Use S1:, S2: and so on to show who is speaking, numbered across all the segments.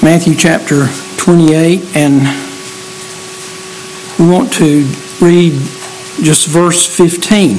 S1: Matthew chapter 28, and we want to read just verse 15.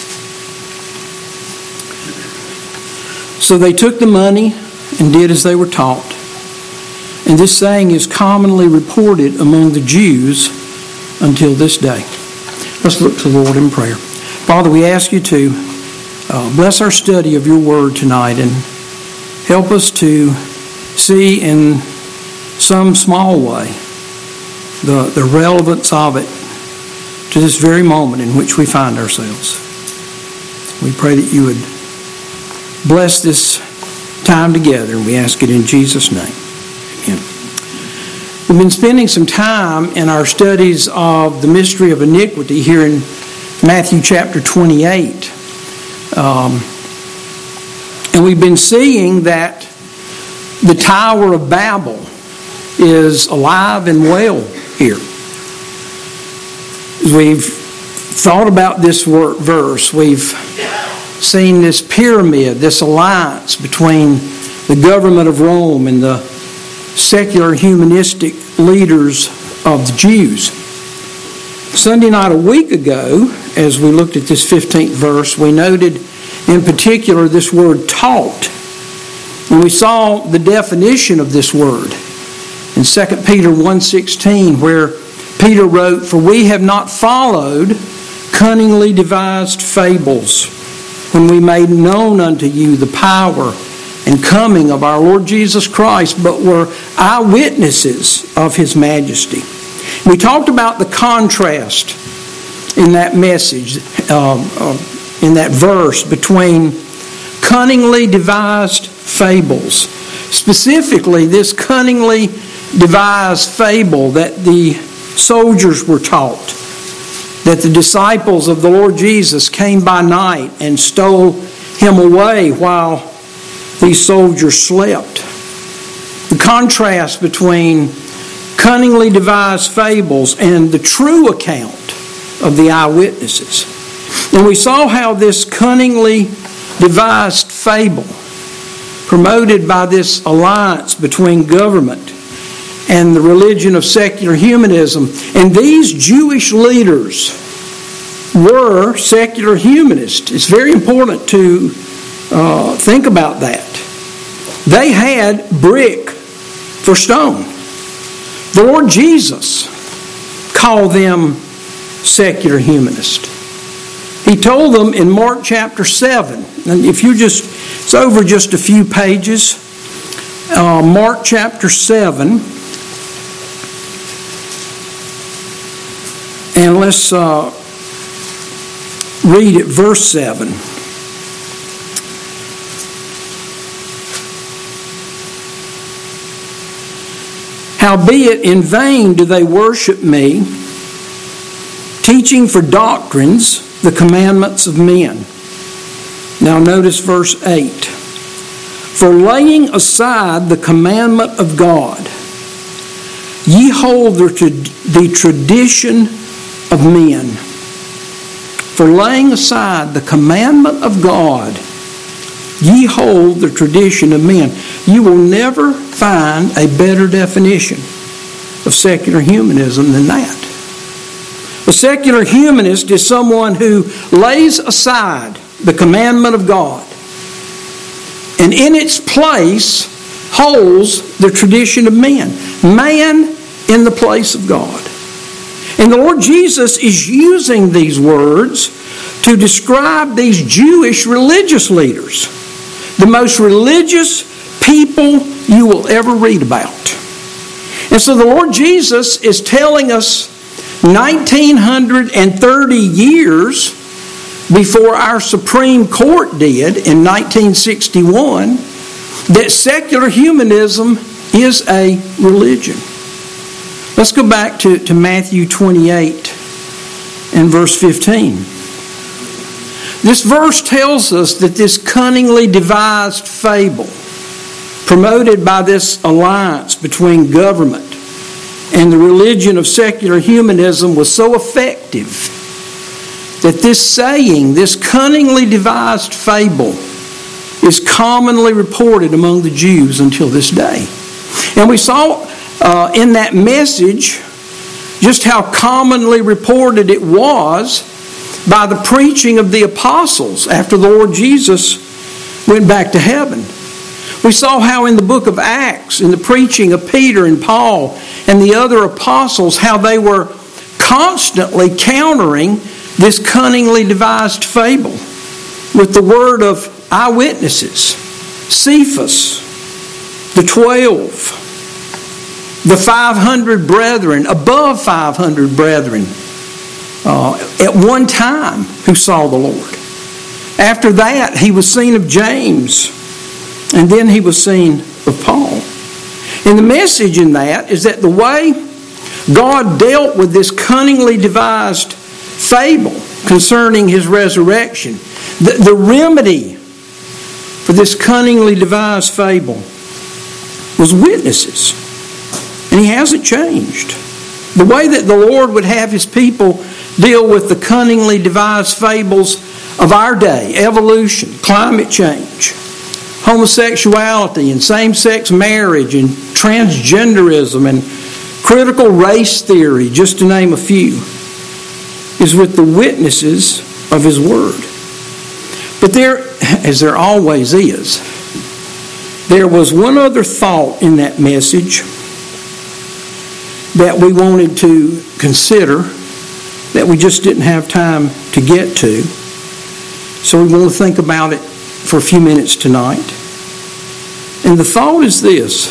S1: So they took the money and did as they were taught. And this saying is commonly reported among the Jews until this day. Let's look to the Lord in prayer. Father, we ask you to bless our study of your word tonight and help us to see in some small way the relevance of it to this very moment in which we find ourselves. We pray that you would bless this time together, and we ask it in Jesus' name. Amen. We've been spending some time in our studies of the mystery of iniquity here in Matthew chapter 28. And we've been seeing that the Tower of Babel is alive and well here. As we've thought about this verse, we've seen this pyramid, this alliance between the government of Rome and the secular humanistic leaders of the Jews. Sunday night a week ago, as we looked at this 15th verse, we noted in particular this word taught. And we saw the definition of this word in 2 Peter 1:16, where Peter wrote, "For we have not followed cunningly devised fables, when we made known unto you the power and coming of our Lord Jesus Christ, but were eyewitnesses of his majesty." We talked about the contrast in that message, in that verse, between cunningly devised fables. Specifically, this cunningly devised fable that the soldiers were taught, that the disciples of the Lord Jesus came by night and stole him away while these soldiers slept. The contrast between cunningly devised fables and the true account of the eyewitnesses. And we saw how this cunningly devised fable, promoted by this alliance between government and the religion of secular humanism, and these Jewish leaders were secular humanists. It's very important to think about that. They had brick for stone. The Lord Jesus called them secular humanists. He told them in Mark chapter 7, and if you just, it's over just a few pages, Mark chapter 7, and let's read at verse 7. "Howbeit in vain do they worship me, teaching for doctrines the commandments of men." Now notice verse 8. "For laying aside the commandment of God, ye hold the tradition of men." For laying aside the commandment of God, ye hold the tradition of men. You will never find a better definition of secular humanism than that. A secular humanist is someone who lays aside the commandment of God and in its place holds the tradition of men. Man in the place of God. And the Lord Jesus is using these words to describe these Jewish religious leaders, the most religious people you will ever read about. And so the Lord Jesus is telling us 1930 years before our Supreme Court did in 1961 that secular humanism is a religion. Let's go back to Matthew 28 and verse 15. This verse tells us that this cunningly devised fable, promoted by this alliance between government and the religion of secular humanism, was so effective that this saying, this cunningly devised fable, is commonly reported among the Jews until this day. And we saw in that message just how commonly reported it was by the preaching of the apostles after the Lord Jesus went back to heaven. We saw how in the book of Acts, in the preaching of Peter and Paul and the other apostles, how they were constantly countering this cunningly devised fable with the word of eyewitnesses, Cephas, the 12, the 500 brethren, above 500 brethren, at one time who saw the Lord. After that, he was seen of James, and then he was seen of Paul. And the message in that is that the way God dealt with this cunningly devised fable concerning his resurrection, the remedy for this cunningly devised fable was witnesses. And he hasn't changed. The way that the Lord would have his people deal with the cunningly devised fables of our day, evolution, climate change, homosexuality and same-sex marriage and transgenderism and critical race theory, just to name a few, is with the witnesses of his word. But there, as there always is, there was one other thought in that message that we wanted to consider that we just didn't have time to get to. So we want to think about it for a few minutes tonight. And the thought is this.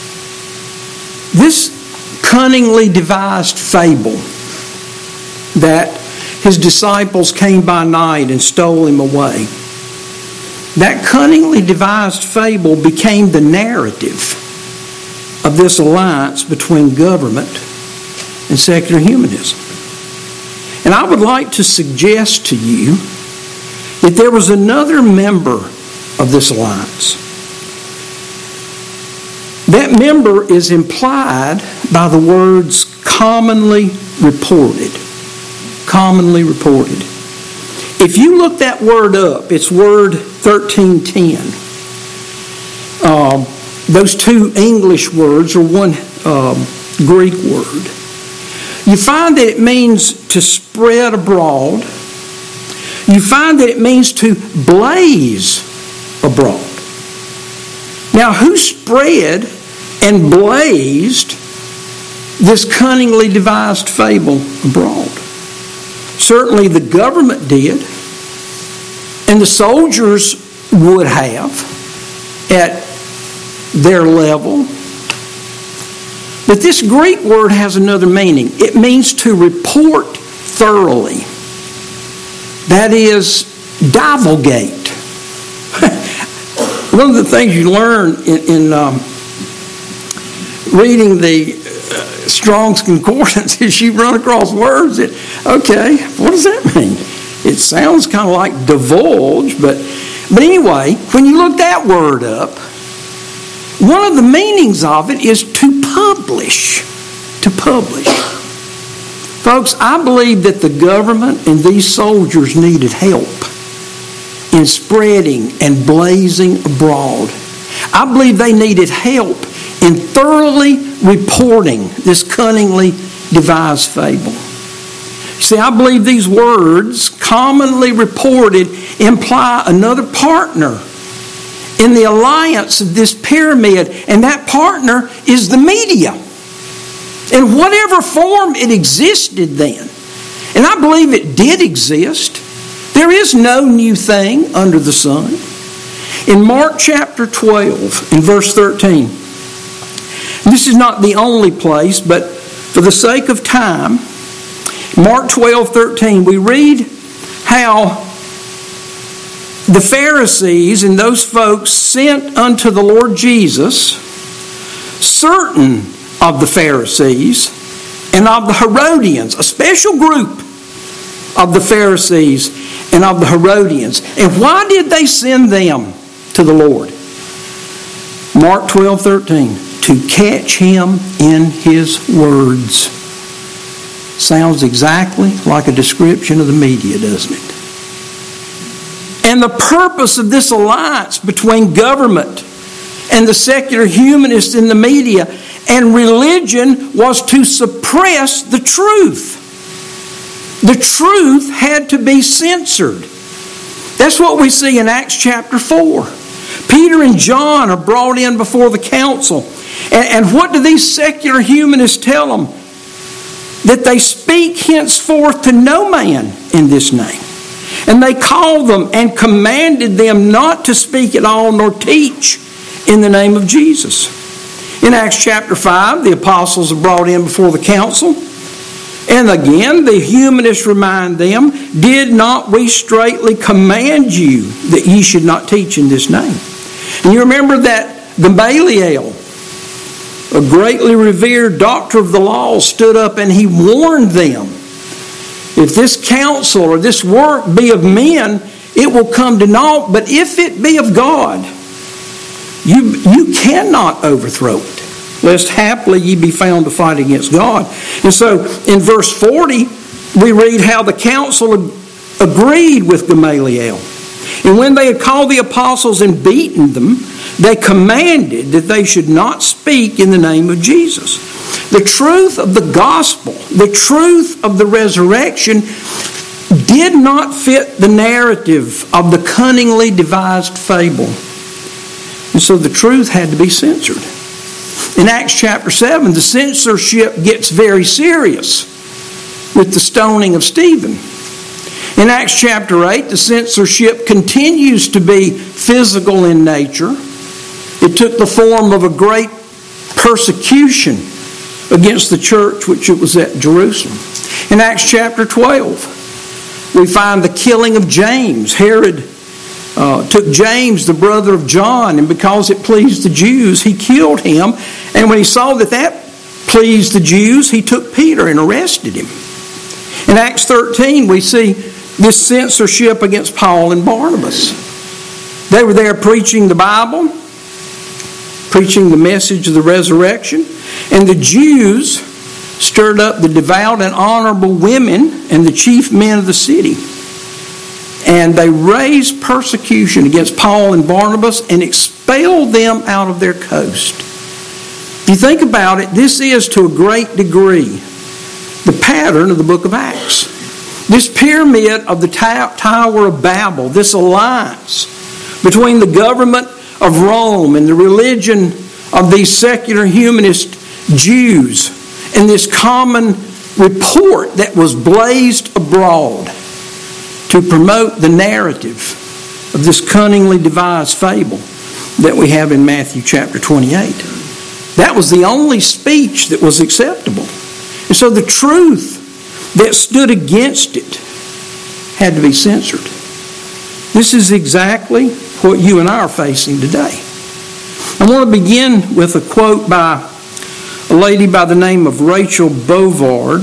S1: This cunningly devised fable that his disciples came by night and stole him away, that cunningly devised fable became the narrative of this alliance between government and secular humanism. And I would like to suggest to you that there was another member of this alliance. That member is implied by the words commonly reported. Commonly reported. If you look that word up, it's word 1310. Those two English words are one Greek word. You find that it means to spread abroad. You find that it means to blaze abroad. Now, who spread and blazed this cunningly devised fable abroad? Certainly the government did, and the soldiers would have at their level. But this Greek word has another meaning. It means to report thoroughly. That is, divulgate. One of the things you learn in reading the Strong's Concordance is you run across words that, okay, what does that mean? It sounds kind of like divulge, but anyway, when you look that word up, one of the meanings of it is to publish. To publish. Folks, I believe that the government and these soldiers needed help in spreading and blazing abroad. I believe they needed help in thoroughly reporting this cunningly devised fable. See, I believe these words, commonly reported, imply another partner in the alliance of this pyramid, and that partner is the media. In whatever form it existed then. And I believe it did exist. There is no new thing under the sun. In Mark chapter 12, in verse 13, this is not the only place, but for the sake of time, Mark 12:13, we read how the Pharisees and those folks sent unto the Lord Jesus certain of the Pharisees and of the Herodians, a special group of the Pharisees and of the Herodians. And why did they send them to the Lord? Mark 12:13, to catch him in his words. Sounds exactly like a description of the media, doesn't it? And the purpose of this alliance between government and the secular humanists in the media, and religion was to suppress the truth. The truth had to be censored. That's what we see in Acts chapter 4. Peter and John are brought in before the council. And what do these secular humanists tell them? That they speak henceforth to no man in this name. And they called them and commanded them not to speak at all nor teach in the name of Jesus. In Acts chapter 5, the apostles are brought in before the council. And again, the humanists remind them, did not we straitly command you that ye should not teach in this name? And you remember that Gamaliel, a greatly revered doctor of the law, stood up and he warned them, if this counsel or this work be of men, it will come to naught. But if it be of God, you cannot overthrow it, lest haply ye be found to fight against God. And so in verse 40, we read how the council agreed with Gamaliel. And when they had called the apostles and beaten them, they commanded that they should not speak in the name of Jesus. The truth of the gospel, the truth of the resurrection, did not fit the narrative of the cunningly devised fable. And so the truth had to be censored. In Acts chapter 7, the censorship gets very serious with the stoning of Stephen. In Acts chapter 8, the censorship continues to be physical in nature. It took the form of a great persecution against the church which it was at Jerusalem. In Acts chapter 12, we find the killing of James. Herod took James, the brother of John, and because it pleased the Jews, he killed him. And when he saw that pleased the Jews, he took Peter and arrested him. In Acts 13, we see this censorship against Paul and Barnabas. They were there preaching the Bible, preaching the message of the resurrection, and the Jews stirred up the devout and honorable women and the chief men of the city. And they raised persecution against Paul and Barnabas and expelled them out of their coast. If you think about it, this is to a great degree the pattern of the book of Acts. This pyramid of the Tower of Babel, this alliance between the government of Rome and the religion of these secular humanist Jews, and this common report that was blazed abroad to promote the narrative of this cunningly devised fable that we have in Matthew chapter 28. That was the only speech that was acceptable. And so the truth that stood against it had to be censored. This is exactly what you and I are facing today. I want to begin with a quote by a lady by the name of Rachel Bovard,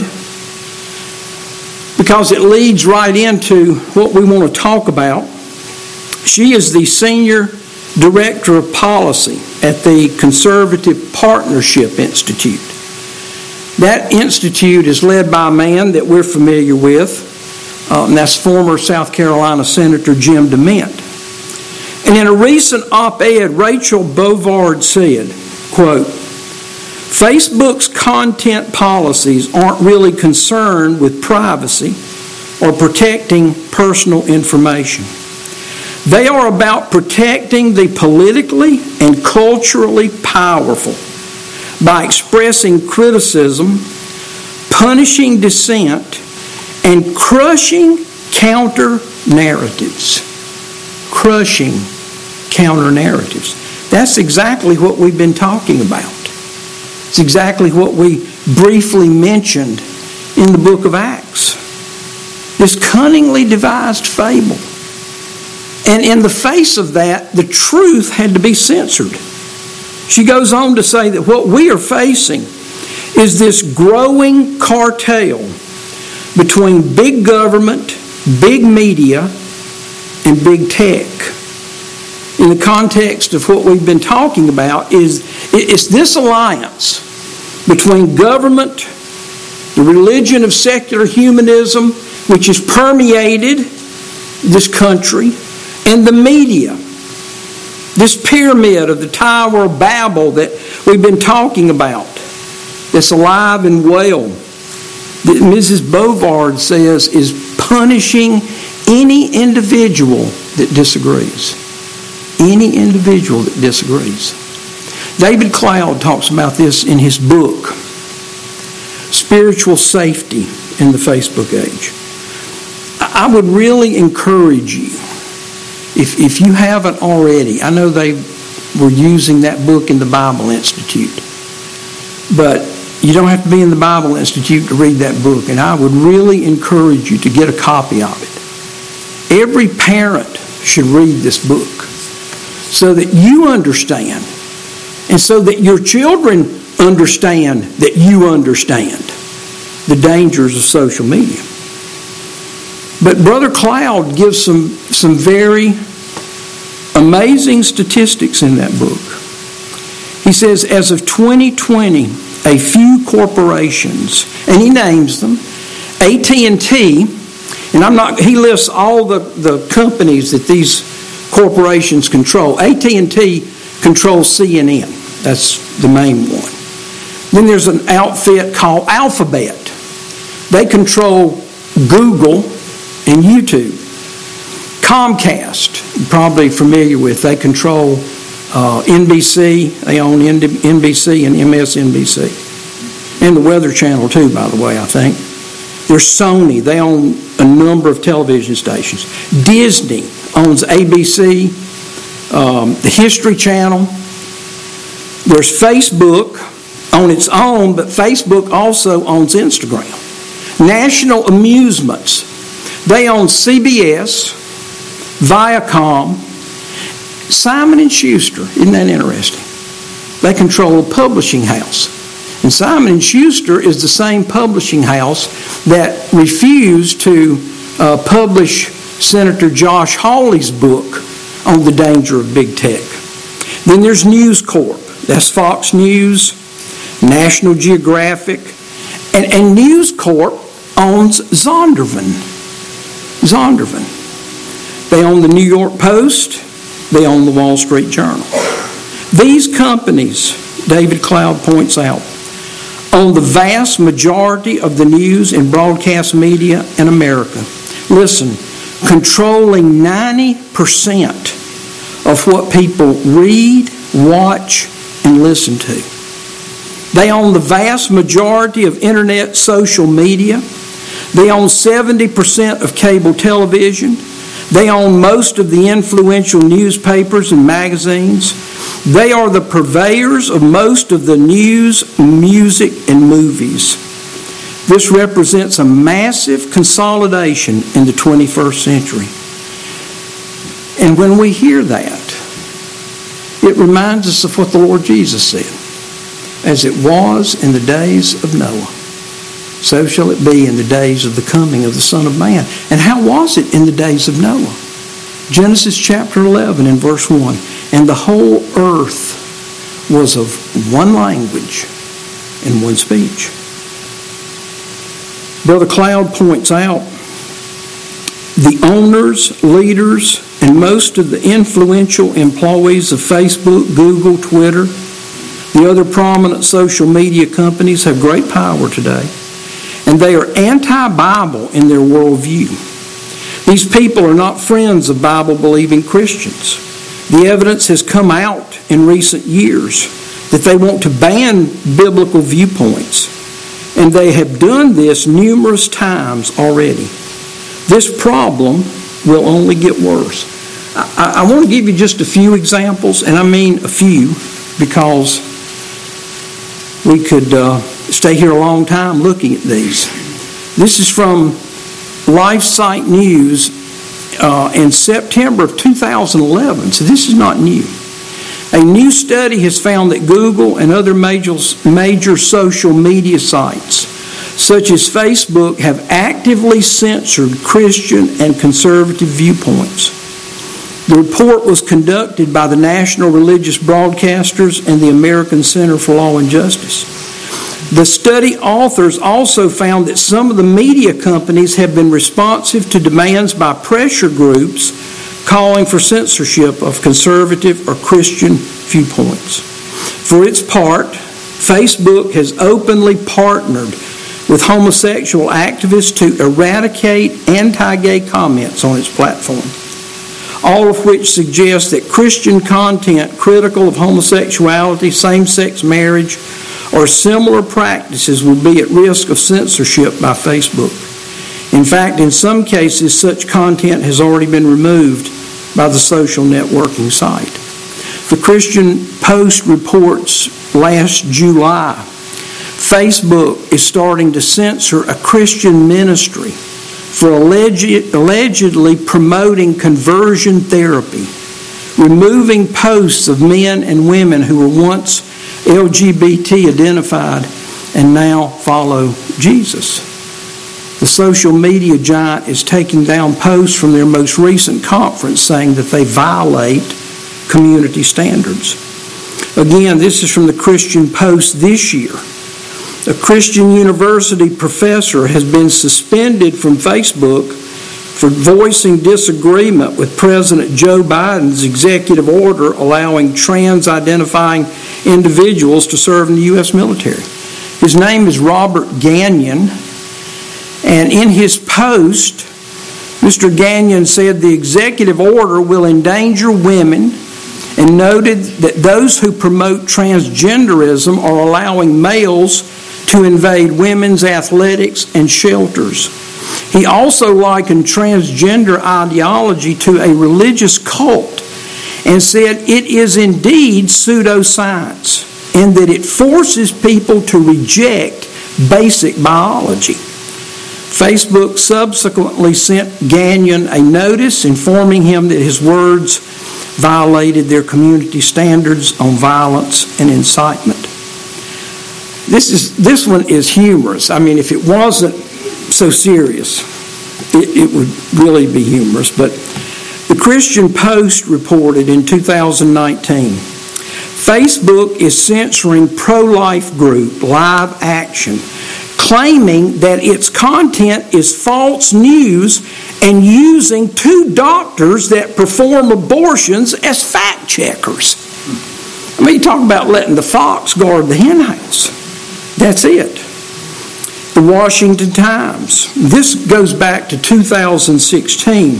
S1: because it leads right into what we want to talk about. She is the Senior Director of Policy at the Conservative Partnership Institute. That institute is led by a man that we're familiar with, and that's former South Carolina Senator Jim DeMint. And in a recent op-ed, Rachel Bovard said, quote, Facebook's content policies aren't really concerned with privacy or protecting personal information. They are about protecting the politically and culturally powerful by expressing criticism, punishing dissent, and crushing counter-narratives. Crushing counter-narratives. That's exactly what we've been talking about. It's exactly what we briefly mentioned in the book of Acts. This cunningly devised fable. And in the face of that, the truth had to be censored. She goes on to say that what we are facing is this growing cartel between big government, big media, and big tech. In the context of what we've been talking about, it's this alliance between government, the religion of secular humanism, which has permeated this country, and the media, This pyramid of the Tower of Babel that we've been talking about, that's alive and well, that Mrs. Bovard says is punishing any individual that disagrees. Any individual that disagrees. David Cloud talks about this in his book, Spiritual Safety in the Facebook Age. I would really encourage you, if you haven't already, I know they were using that book in the Bible Institute, but you don't have to be in the Bible Institute to read that book, and I would really encourage you to get a copy of it. Every parent should read this book so that you understand, and so that your children understand that you understand the dangers of social media. But Brother Cloud gives some very amazing statistics in that book. He says, as of 2020, a few corporations, and he names them, AT&T, and he lists all the companies that these corporations control. AT&T controls CNN. That's the main one. Then there's an outfit called Alphabet. They control Google and YouTube. Comcast, you're probably familiar with, they control NBC. They own NBC and MSNBC. And the Weather Channel too, by the way, I think. There's Sony. They own a number of television stations. Disney owns ABC, the History Channel. There's Facebook on its own, but Facebook also owns Instagram. National Amusements. They own CBS, Viacom, Simon & Schuster. Isn't that interesting? They control a publishing house. And Simon & Schuster is the same publishing house that refused to publish Senator Josh Hawley's book on the danger of big tech. Then there's News Corp. That's Fox News, National Geographic. And News Corp owns Zondervan. They own the New York Post. They own the Wall Street Journal. These companies, David Cloud points out, own the vast majority of the news and broadcast media in America. Listen, controlling 90% of what people read, watch, and listen to. They own the vast majority of internet social media. They own 70% of cable television. They own most of the influential newspapers and magazines. They are the purveyors of most of the news, music, and movies. This represents a massive consolidation in the 21st century. And when we hear that, it reminds us of what the Lord Jesus said. As it was in the days of Noah, so shall it be in the days of the coming of the Son of Man. And how was it in the days of Noah? Genesis chapter 11 and verse 1. And the whole earth was of one language and one speech. Brother Cloud points out the owners, leaders, and most of the influential employees of Facebook, Google, Twitter, the other prominent social media companies have great power today. And they are anti-Bible in their worldview. These people are not friends of Bible-believing Christians. The evidence has come out in recent years that they want to ban biblical viewpoints. And they have done this numerous times already. This problem will only get worse. I want to give you just a few examples, and I mean a few, because we could stay here a long time looking at these. This is from LifeSite News in September of 2011, so this is not new. A new study has found that Google and other major social media sites, such as Facebook, have actively censored Christian and conservative viewpoints. The report was conducted by the National Religious Broadcasters and the American Center for Law and Justice. The study authors also found that some of the media companies have been responsive to demands by pressure groups calling for censorship of conservative or Christian viewpoints. For its part, Facebook has openly partnered with homosexual activists to eradicate anti-gay comments on its platform, all of which suggest that Christian content critical of homosexuality, same-sex marriage, or similar practices will be at risk of censorship by Facebook. In fact, in some cases, such content has already been removed by the social networking site. The Christian Post reports last July, Facebook is starting to censor a Christian ministry for allegedly promoting conversion therapy, removing posts of men and women who were once LGBT identified and now follow Jesus. The social media giant is taking down posts from their most recent conference saying that they violate community standards. Again, this is from the Christian Post this year. A Christian university professor has been suspended from Facebook for voicing disagreement with President Joe Biden's executive order allowing trans-identifying individuals to serve in the U.S. military. His name is Robert Gagnon, and in his post, Mr. Gagnon said the executive order will endanger women and noted that those who promote transgenderism are allowing males to invade women's athletics and shelters. He also likened transgender ideology to a religious cult and said it is indeed pseudoscience and that it forces people to reject basic biology. Facebook subsequently sent Gagnon a notice informing him that his words violated their community standards on violence and incitement. This one is humorous. I mean, if it wasn't so serious, it would really be humorous. But the Christian Post reported in 2019, Facebook is censoring pro-life group Live Action, claiming that its content is false news and using two doctors that perform abortions as fact checkers. I mean, you talk about letting the fox guard the hen house. That's it. The Washington Times. This goes back to 2016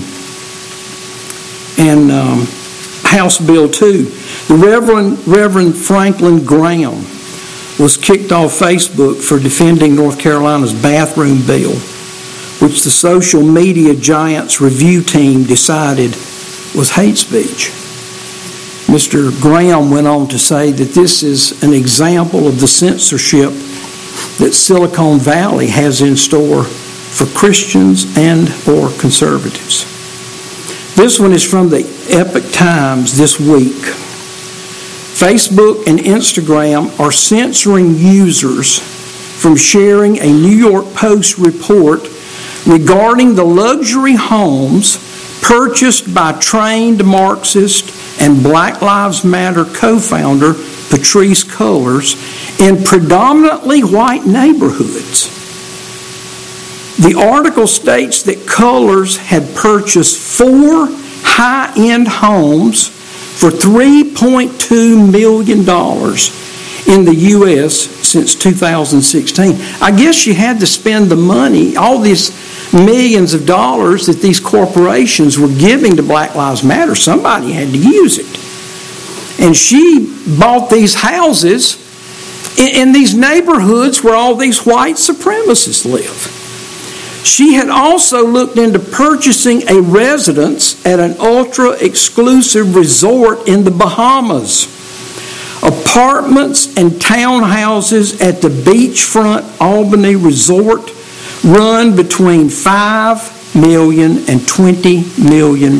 S1: and House Bill 2. The Reverend Franklin Graham was kicked off Facebook for defending North Carolina's bathroom bill, which the social media giant's review team decided was hate speech. Mr. Graham went on to say that this is an example of the censorship that Silicon Valley has in store for Christians and or conservatives. This one is from the Epoch Times this week. Facebook and Instagram are censoring users from sharing a New York Post report regarding the luxury homes purchased by trained Marxist and Black Lives Matter co-founder Patrisse Cullors in predominantly white neighborhoods. The article states that Cullors had purchased 4 high-end homes for $3.2 million in the U.S. since 2016. I guess she had to spend the money, all these millions of dollars that these corporations were giving to Black Lives Matter. Somebody had to use it. And she bought these houses in these neighborhoods where all these white supremacists live. She had also looked into purchasing a residence at an ultra-exclusive resort in the Bahamas. Apartments and townhouses at the beachfront Albany Resort run between $5 million and $20 million.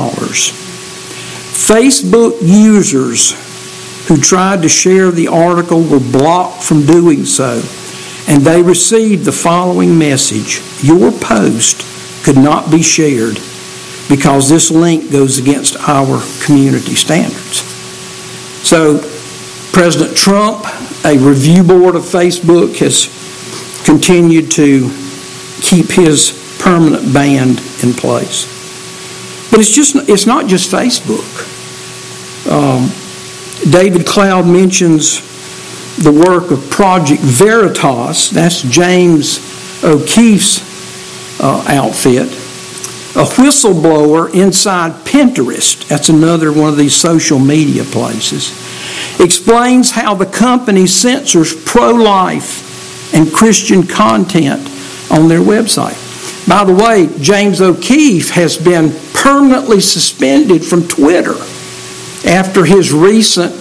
S1: Facebook users who tried to share the article were blocked from doing so, and they received the following message: your post could not be shared because this link goes against our community standards. So President Trump, a review board of Facebook, has continued to keep his permanent ban in place. But it's not just Facebook. David Cloud mentions the work of Project Veritas. That's James O'Keefe's outfit. A whistleblower inside Pinterest, that's another one of these social media places, explains how the company censors pro-life and Christian content on their website. By the way, James O'Keefe has been permanently suspended from Twitter after his recent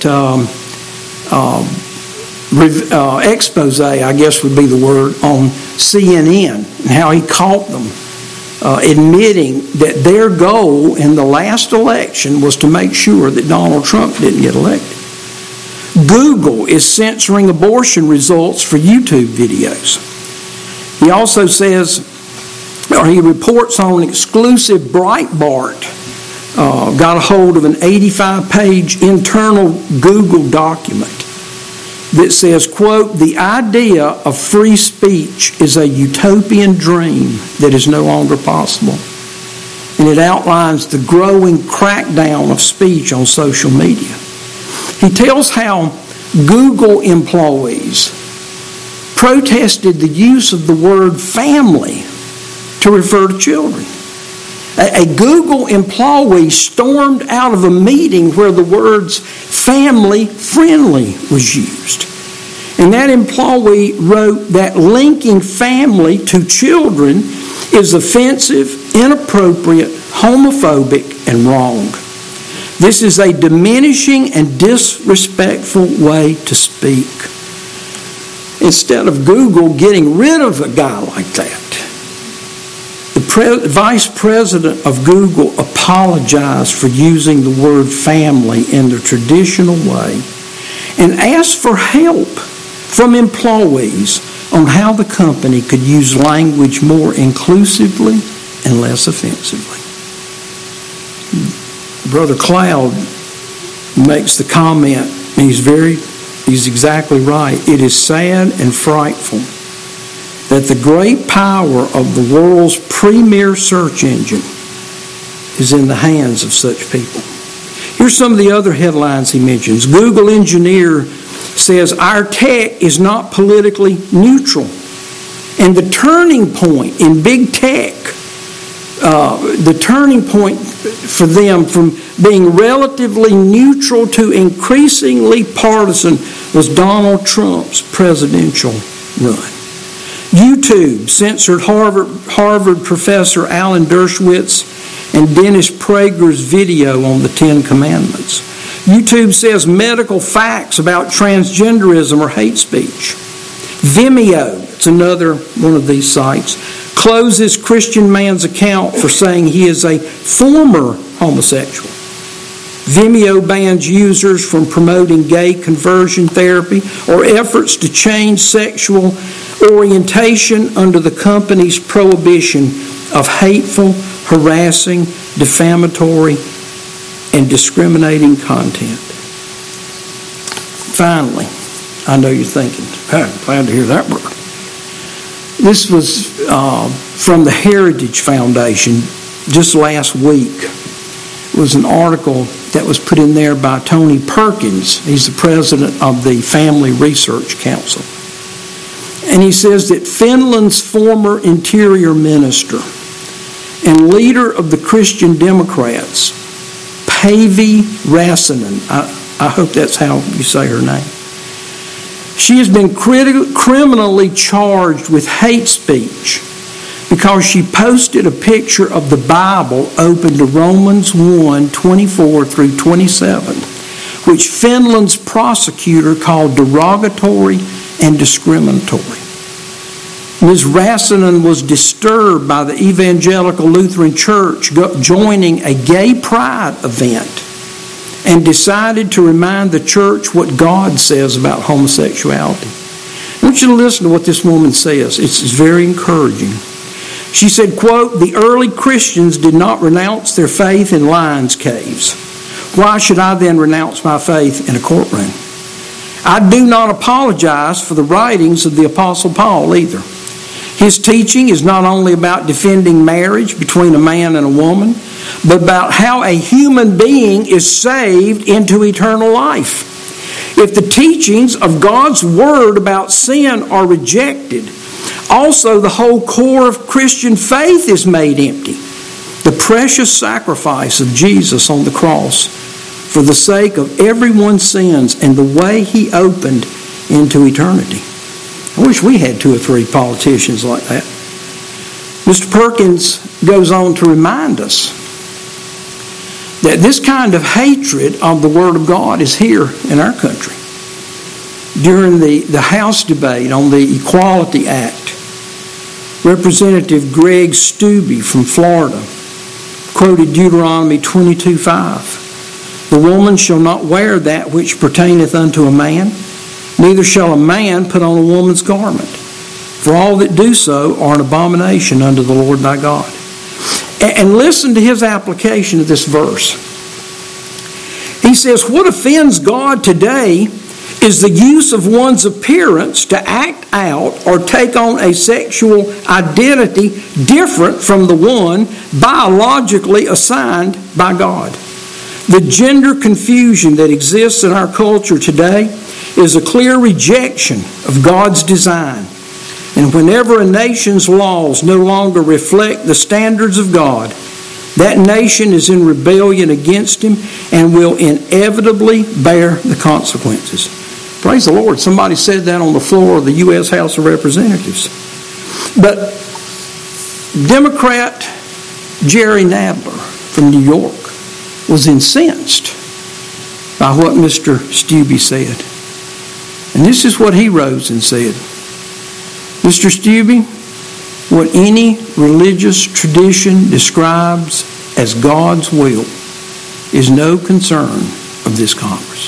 S1: expose, I guess would be the word, on CNN, and how he caught them admitting that their goal in the last election was to make sure that Donald Trump didn't get elected. Google is censoring abortion results for YouTube videos. He also says, or he reports on an exclusive Breitbart got a hold of an 85-page internal Google document that says, quote, "The idea of free speech is a utopian dream that is no longer possible." And it outlines the growing crackdown of speech on social media. He tells how Google employees protested the use of the word family to refer to children. A Google employee stormed out of a meeting where the words family friendly was used. And that employee wrote that linking family to children is offensive, inappropriate, homophobic, and wrong. This is a diminishing and disrespectful way to speak. Instead of Google getting rid of a guy like that, the vice president of Google apologized for using the word family in the traditional way and asked for help from employees on how the company could use language more inclusively and less offensively. Brother Cloud makes the comment, and he's exactly right. It is sad and frightful that the great power of the world's premier search engine is in the hands of such people. Here's some of the other headlines he mentions. Google engineer says, "Our tech is not politically neutral." And the turning point in big tech, the turning point for them from being relatively neutral to increasingly partisan was Donald Trump's presidential run. YouTube censored Harvard professor Alan Dershowitz and Dennis Prager's video on the Ten Commandments. YouTube says medical facts about transgenderism are hate speech. Vimeo, it's another one of these sites, closes Christian man's account for saying he is a former homosexual. Vimeo bans users from promoting gay conversion therapy or efforts to change sexual orientation under the company's prohibition of hateful, harassing, defamatory, and discriminating content. Finally, I know you're thinking, I'm glad to hear that word. This was from the Heritage Foundation just last week. It was an article that was put in there by Tony Perkins. He's the president of the Family Research Council. And he says that Finland's former interior minister and leader of the Christian Democrats, Päivi Räsänen, I hope that's how you say her name, she has been criminally charged with hate speech because she posted a picture of the Bible open to Romans 1:24 through 27, which Finland's prosecutor called derogatory and discriminatory. Ms. Räsänen was disturbed by the Evangelical Lutheran Church joining a gay pride event and decided to remind the church what God says about homosexuality. I want you to listen to what this woman says. It's very encouraging. She said, quote, "The early Christians did not renounce their faith in lions' caves. Why should I then renounce my faith in a courtroom? I do not apologize for the writings of the Apostle Paul either. His teaching is not only about defending marriage between a man and a woman, but about how a human being is saved into eternal life. If the teachings of God's Word about sin are rejected, also the whole core of Christian faith is made empty. The precious sacrifice of Jesus on the cross for the sake of everyone's sins and the way He opened into eternity. I wish we had 2 or 3 politicians like that. Mr. Perkins goes on to remind us that this kind of hatred of the Word of God is here in our country. During the House debate on the Equality Act, Representative Greg Steube from Florida quoted Deuteronomy 22:5. The woman shall not wear that which pertaineth unto a man, neither shall a man put on a woman's garment. For all that do so are an abomination unto the Lord thy God. And listen to his application of this verse. He says, what offends God today is the use of one's appearance to act out or take on a sexual identity different from the one biologically assigned by God. The gender confusion that exists in our culture today is a clear rejection of God's design. And whenever a nation's laws no longer reflect the standards of God, that nation is in rebellion against Him and will inevitably bear the consequences. Praise the Lord. Somebody said that on the floor of the U.S. House of Representatives. But Democrat Jerry Nadler from New York was incensed by what Mr. Steube said. And this is what he rose and said. Mr. Steube, what any religious tradition describes as God's will is no concern of this Congress.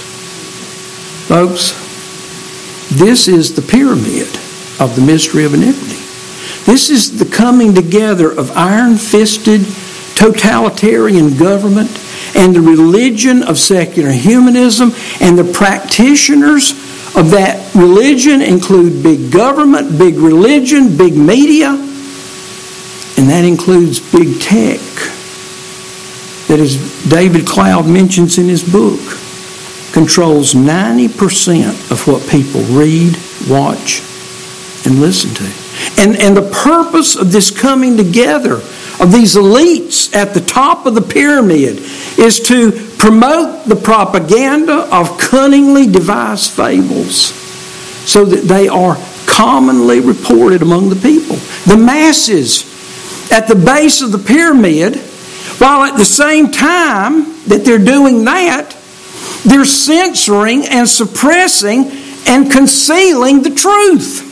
S1: Folks, this is the pyramid of the mystery of iniquity. This is the coming together of iron-fisted totalitarian government and the religion of secular humanism, and the practitioners of that religion include big government, big religion, big media, and that includes big tech. That, as David Cloud mentions in his book, controls 90% of what people read, watch, and listen to. And the purpose of this coming together of these elites at the top of the pyramid is to promote the propaganda of cunningly devised fables so that they are commonly reported among the people. The masses at the base of the pyramid, while at the same time that they're doing that, they're censoring and suppressing and concealing the truth.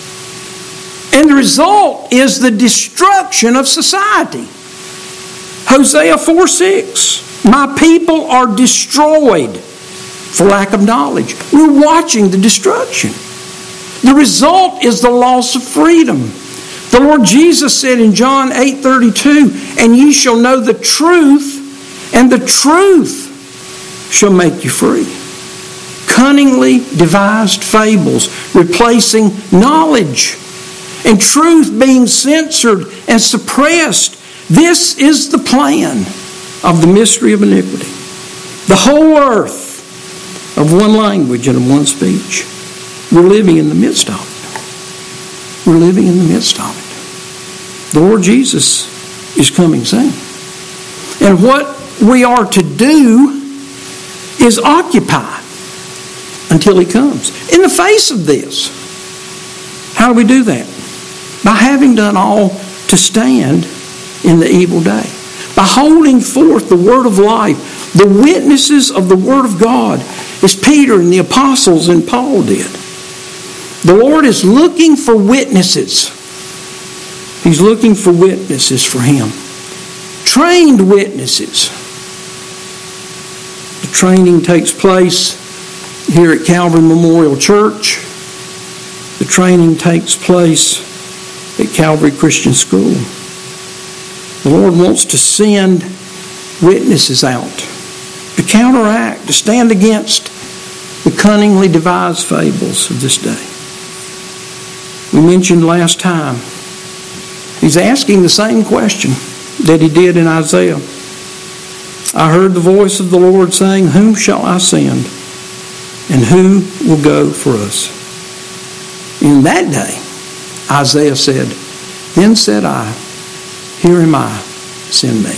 S1: And the result is the destruction of society. Hosea 4:6, my people are destroyed for lack of knowledge. We're watching the destruction. The result is the loss of freedom. The Lord Jesus said in John 8:32, and ye shall know the truth, and the truth shall make you free. Cunningly devised fables replacing knowledge, and truth being censored and suppressed. This is the plan of the mystery of iniquity. The whole earth of one language and of one speech. We're living in the midst of it. We're living in the midst of it. The Lord Jesus is coming soon. And what we are to do is occupy until He comes. In the face of this, how do we do that? By having done all to stand in the evil day. By holding forth the word of life, the witnesses of the word of God, as Peter and the apostles and Paul did. The Lord is looking for witnesses. He's looking for witnesses for Him. Trained witnesses. The training takes place here at Calvary Memorial Church. The training takes place at Calvary Christian School. The Lord wants to send witnesses out to counteract, to stand against the cunningly devised fables of this day. We mentioned last time He's asking the same question that he did in Isaiah. I heard the voice of the Lord saying, whom shall I send? And who will go for us? In that day, Isaiah said, then said I, here am I, send me.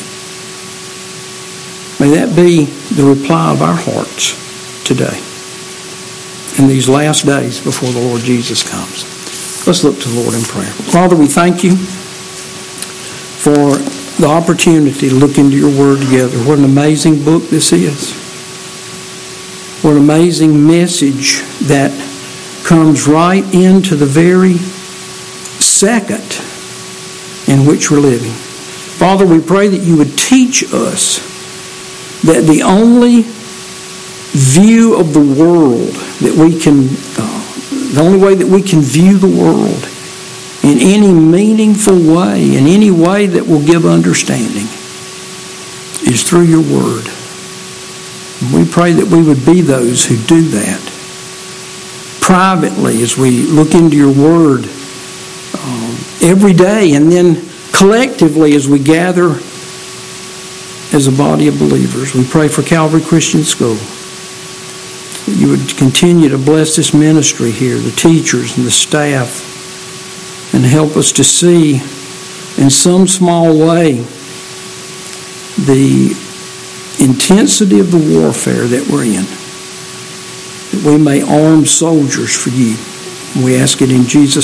S1: May that be the reply of our hearts today, in these last days before the Lord Jesus comes. Let's look to the Lord in prayer. Father, we thank you for the opportunity to look into your word together. What an amazing book this is. What an amazing message that comes right into the very second in which we're living. Father, we pray that you would teach us that the only view of the world that we can, the only way that we can view the world in any meaningful way, in any way that will give understanding, is through your word. We pray that we would be those who do that privately as we look into your word every day, and then collectively as we gather as a body of believers. We pray for Calvary Christian School, that you would continue to bless this ministry here, the teachers and the staff, and help us to see in some small way the intensity of the warfare that we're in, that we may arm soldiers for you. We ask it in Jesus'